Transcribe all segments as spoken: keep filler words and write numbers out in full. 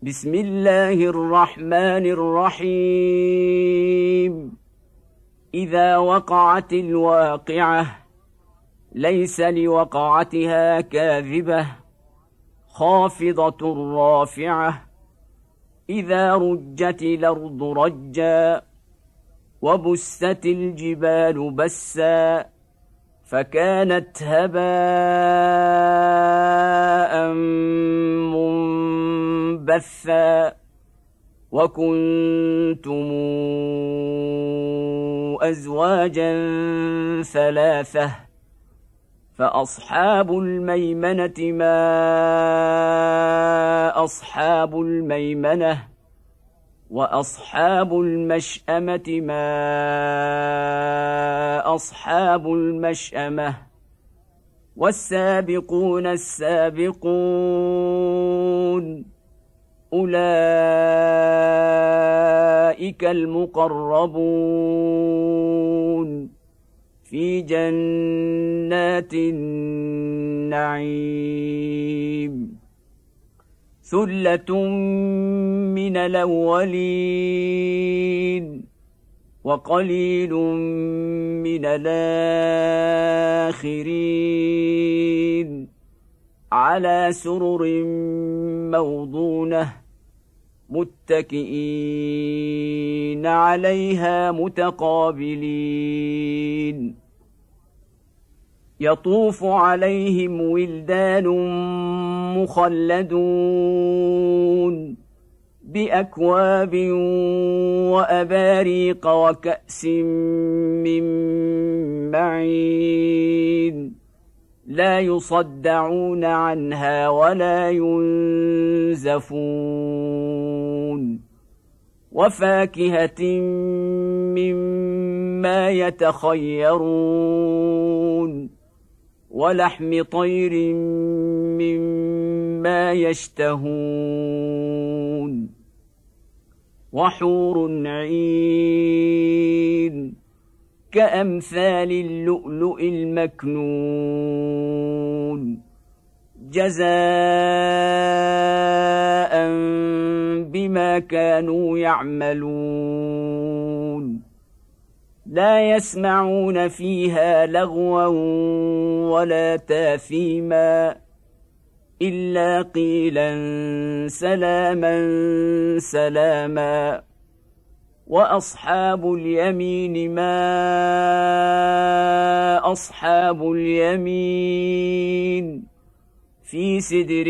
بسم الله الرحمن الرحيم إذا وقعت الواقعة ليس لوقعتها كاذبة خافضة رافعة إذا رجت الأرض رجا وبست الجبال بسا فكانت هباء منبثا وكنتم أزواجا ثلاثة فأصحاب الميمنة ما أصحاب الميمنة وأصحاب المشأمة ما أصحاب المشأمة والسابقون السابقون أولئك المقربون في جنات النعيم ثلة من الأولين وقليل من الآخرين على سرر موضونة متكئين عليها متقابلين يطوف عليهم ولدان مخلدون بأكواب وأباريق وكأس من معين لا يصدعون عنها ولا ينزفون وفاكهة مما يتخيرون ولحم طير مما يشتهون وحور عين كأمثال اللؤلؤ المكنون جزاء بما كانوا يعملون لا يسمعون فيها لغوا ولا تاثيما إلا قيلا سلاما سلاما وأصحاب اليمين ما أصحاب اليمين في سدر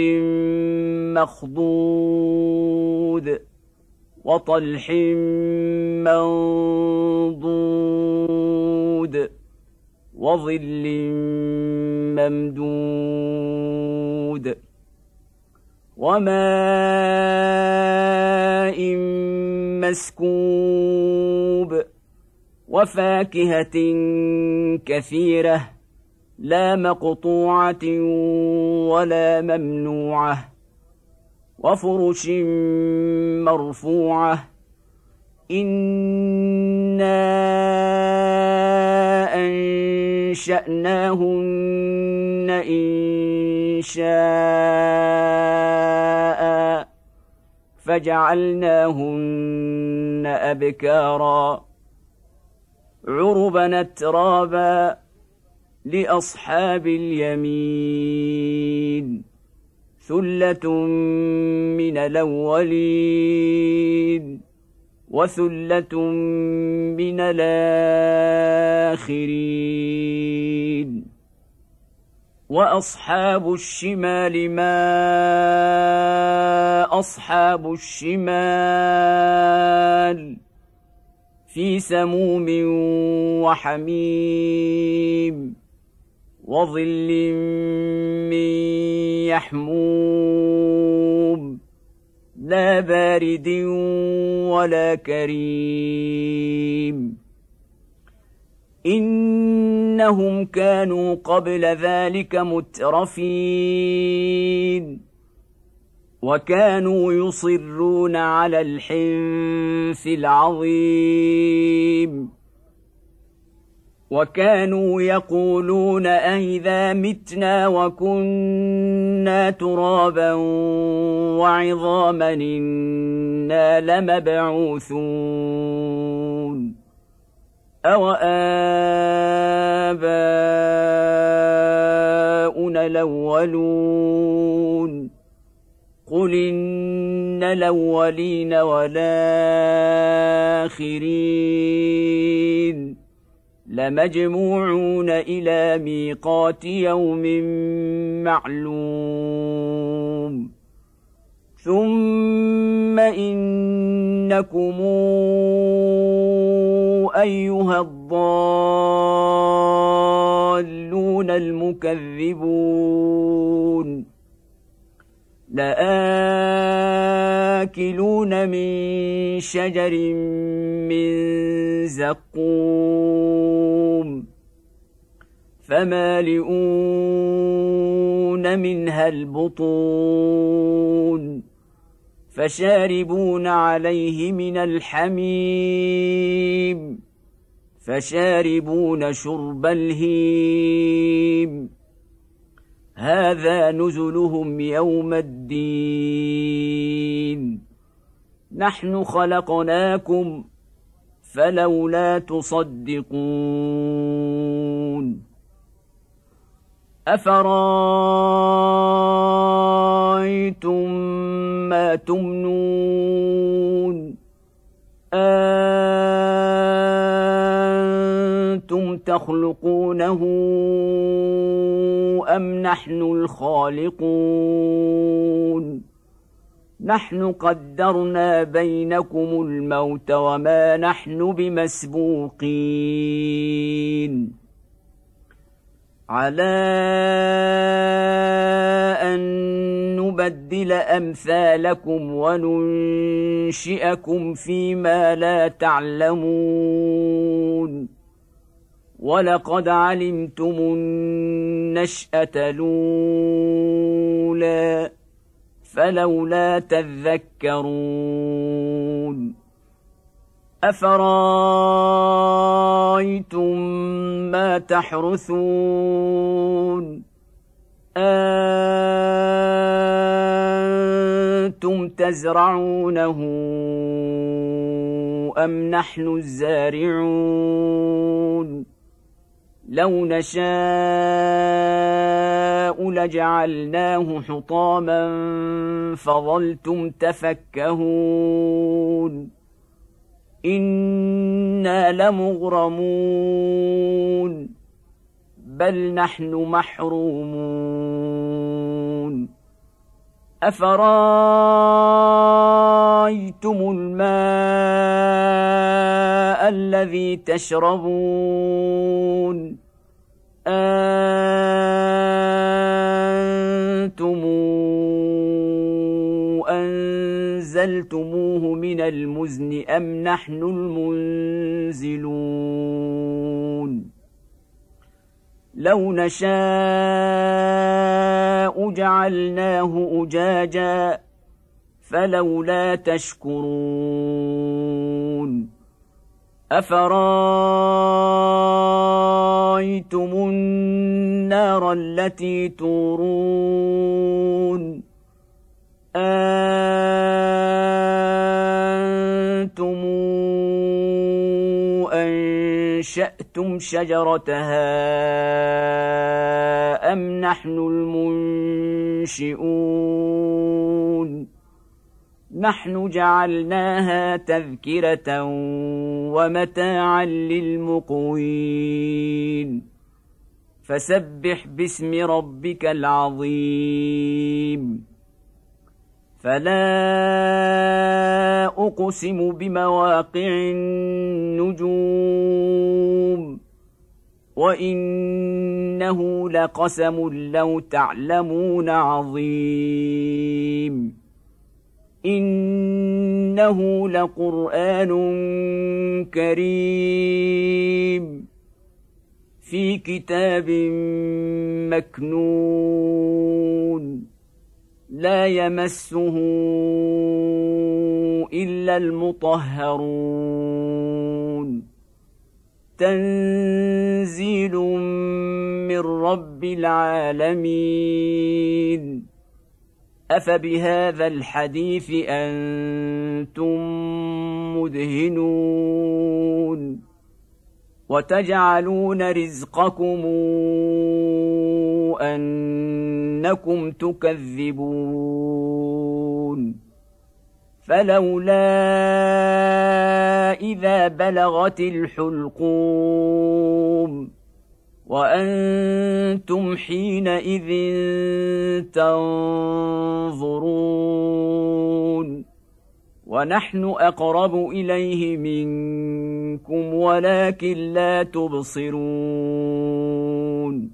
مخضود وطلح منضود وظل ممدود وماء مسكوب وفاكهة كثيرة لا مقطوعة ولا ممنوعة وفرش مرفوعة إنا أنشأناهن إنشاء فجعلناهن أبكارا عربا أترابا لأصحاب اليمين ثلة من الأولين وثلة من الآخرين وأصحاب الشمال ما أصحاب الشمال في سموم وحميم وظل من يحموم لا بارد ولا كريم إنهم كانوا قبل ذلك مترفين وكانوا يصرون على الحنث العظيم وكانوا يقولون أئذا متنا وكنا ترابا وعظاما إنا لمبعوثون أوآباؤنا الأولون قل إن الأولين والآخرين لمجموعون إلى ميقات يوم معلوم ثم إنكم أيها الضالون المكذبون لآكلون من شجر من زقوم فمالئون منها البطون فشاربون عليه من الحميم فشاربون شرب الهيم هذا نزلهم يوم الدين نحن خلقناكم فلولا تصدقون أفرأيتم ما تمنون أنتم تخلقونه أم نحن الخالقون نحن قدرنا بينكم الموت وما نحن بمسبوقين على أن نبدل أمثالكم وننشئكم فيما لا تعلمون ولقد علمتم النشأة الأولى فلولا تذكرون أفرأيتم ما تحرثون أنتم تزرعونه أم نحن الزارعون لو نشاء لجعلناه حطاما فظلتم تفكهون إنا لمغرمون بل نحن محرومون أفرأيتم الماء الذي تشربون أنتم أنزلتموه من المزن أم نحن المنزلون لو نشاء جعلناه أجاجا فلولا تشكرون أفرأيتم النار التي تورون أنتم أنشأتم شجرتها أم نحن المنشئون نحن جعلناها تذكرة ومتاعا للمقوين فسبح باسم ربك العظيم فلا أقسم بمواقع النجوم وإنه لقسم لو تعلمون عظيم إنه لقرآن كريم في كتاب مكنون لا يمسه إلا المطهرون تنزيل من رب العالمين أفبهذا الحديث أنتم مدهنون وتجعلون رزقكم أنكم تكذبون فلولا إذا بلغت الحلقوم وأنتم حينئذ تنظرون ونحن أقرب إليه منكم ولكن لا تبصرون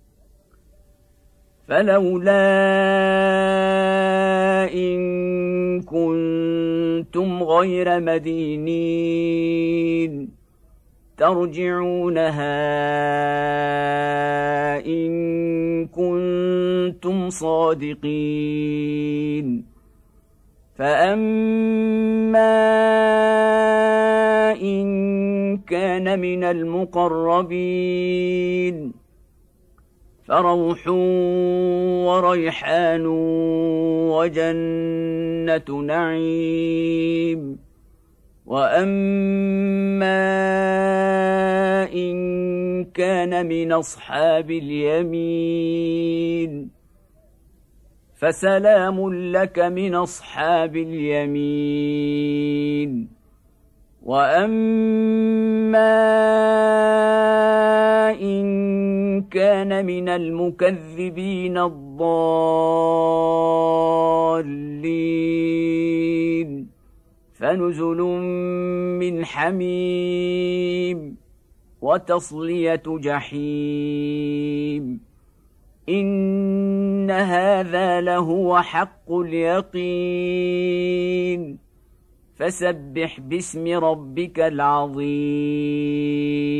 فلولا إن كنتم غير مدينين ترجعونها إن كنتم صادقين فأما إن كان من المقربين فروح وريحان وجنة نعيم وأما إن كان من أصحاب اليمين فسلام لك من أصحاب اليمين وأما إن كان من المكذبين الضالين فنزل من حميم وتصلية جحيم إن هذا لهو حق اليقين فسبح باسم ربك العظيم